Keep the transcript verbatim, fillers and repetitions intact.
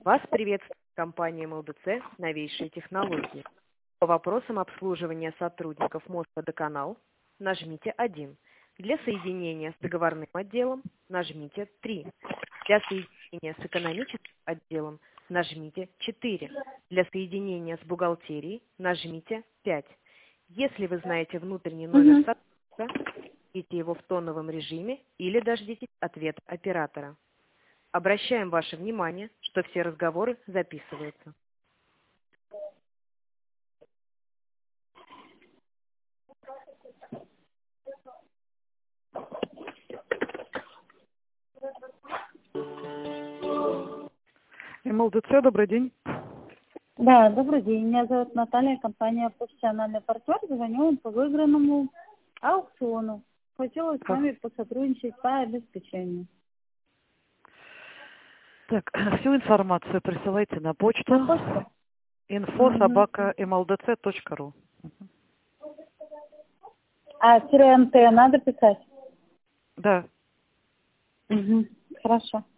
Вас приветствует компания эм эл дэ цэ «Новейшие технологии». По вопросам обслуживания сотрудников Мосводоканал нажмите один. Для соединения с договорным отделом нажмите три. Для соединения с экономическим отделом нажмите четыре. Для соединения с бухгалтерией нажмите пять. Если вы знаете внутренний номер Угу. сотрудника, введите его в тоновом режиме или дождитесь ответа оператора. Обращаем ваше внимание, что все разговоры записываются. эм эл дэ цэ, добрый день. Да, добрый день. Меня зовут Наталья, компания «Профессиональный партнер». Звоню вам по выигранному аукциону. Хотелось с Как? вами посотрудничать по обеспечению. Так, всю информацию присылайте на почту На почту? инфо Угу. собака эм эл дэ цэ точка ру. А тире эм тэ надо писать? Да. Угу. Хорошо.